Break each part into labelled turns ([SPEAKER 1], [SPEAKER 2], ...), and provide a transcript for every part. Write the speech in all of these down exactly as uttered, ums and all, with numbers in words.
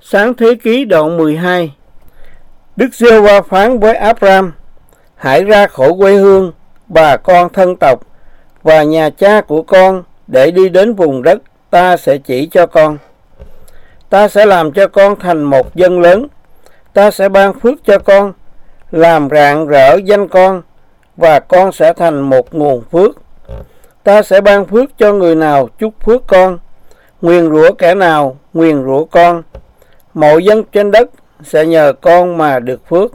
[SPEAKER 1] Sáng thế ký đoạn mười hai. Đức Giê-hô-va phán với Áp-ram: hãy ra khỏi quê hương, bà con thân tộc và nhà cha của con để đi đến vùng đất ta sẽ chỉ cho con. Ta sẽ làm cho con thành một dân lớn. Ta sẽ ban phước cho con, làm rạng rỡ danh con, và con sẽ thành một nguồn phước. Ta sẽ ban phước cho người nào chúc phước con, nguyền rủa kẻ nào nguyền rủa con. Mọi dân trên đất sẽ nhờ con mà được phước.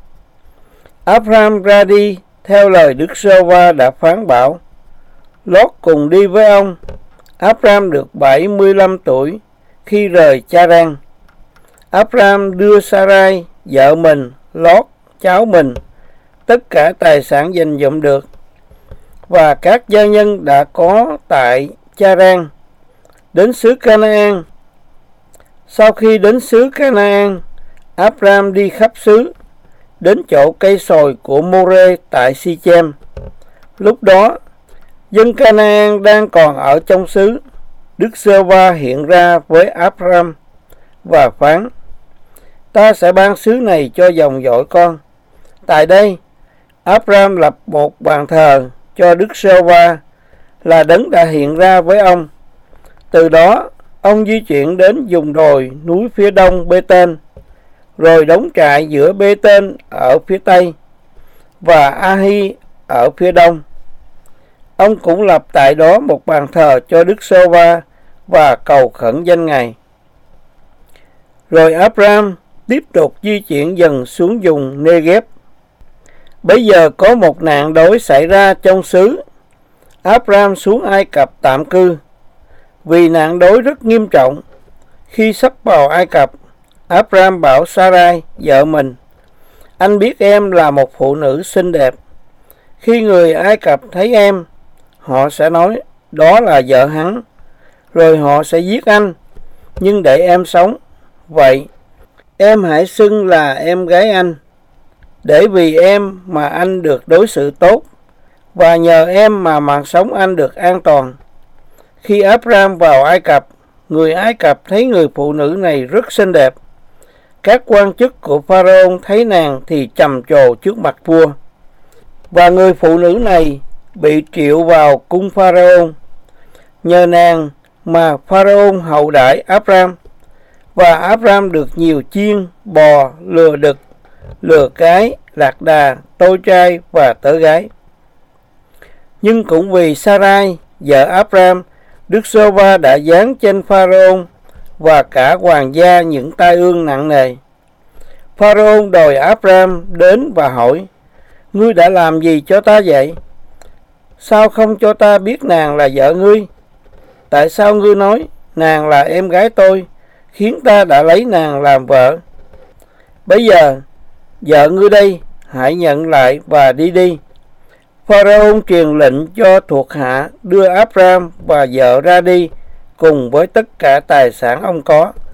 [SPEAKER 1] Áp-ram ra đi theo lời Đức Giê-hô-va đã phán bảo. Lót cùng đi với ông. Áp-ram được bảy mươi lăm tuổi khi rời Cha-răn. Áp-ram đưa Sa-rai vợ mình, Lót cháu mình, tất cả tài sản dành dụm được và các gia nhân đã có tại Cha-răn đến xứ Ca-na-an. Sau khi đến xứ Ca-na-an, Áp-ram đi khắp xứ đến chỗ cây sồi của Mô-rê tại Si-chem. Lúc đó, dân Ca-na-an đang còn ở trong xứ. Đức Giê-hô-va hiện ra với Áp-ram và phán: ta sẽ ban xứ này cho dòng dõi con. Tại đây, Áp-ram lập một bàn thờ cho Đức Giê-hô-va là đấng đã hiện ra với ông. Từ đó, ông di chuyển đến vùng đồi núi phía đông Bê-tên, rồi đóng trại giữa Bê-tên ở phía tây và A-hi ở phía đông. Ông cũng lập tại đó một bàn thờ cho Đức Giê-hô-va và cầu khẩn danh Ngài. Rồi Áp-ram tiếp tục di chuyển dần xuống vùng Nê-ghép. Bấy giờ có một nạn đói xảy ra trong xứ. Áp-ram xuống Ai Cập tạm cư. Vì nạn đói rất nghiêm trọng, khi sắp vào Ai Cập, Áp-ram bảo Sa-rai vợ mình: anh biết em là một phụ nữ xinh đẹp. Khi người Ai Cập thấy em, họ sẽ nói đó là vợ hắn, rồi họ sẽ giết anh, nhưng để em sống. Vậy em hãy xưng là em gái anh, để vì em mà anh được đối xử tốt, và nhờ em mà mạng sống anh được an toàn. Khi Áp-ram vào Ai Cập, người Ai Cập thấy người phụ nữ này rất xinh đẹp. Các quan chức của Pharaoh thấy nàng thì trầm trồ trước mặt vua. Và người phụ nữ này bị triệu vào cung Pharaoh. Nhờ nàng mà Pharaoh hậu đãi Áp-ram, và Áp-ram được nhiều chiên, bò, lừa đực, lừa cái, lạc đà, tôi trai và tớ gái. Nhưng cũng vì Sa-rai, vợ Áp-ram, Đức Giê-hô-va đã giáng trên Pharaoh và cả hoàng gia những tai ương nặng nề. Pharaoh đòi Áp-ram đến và hỏi: ngươi đã làm gì cho ta vậy? Sao không cho ta biết nàng là vợ ngươi? Tại sao ngươi nói nàng là em gái tôi, khiến ta đã lấy nàng làm vợ? Bây giờ vợ ngươi đây, hãy nhận lại và đi đi. Pharaoh truyền lệnh cho thuộc hạ đưa Áp-ram và vợ ra đi cùng với tất cả tài sản ông có.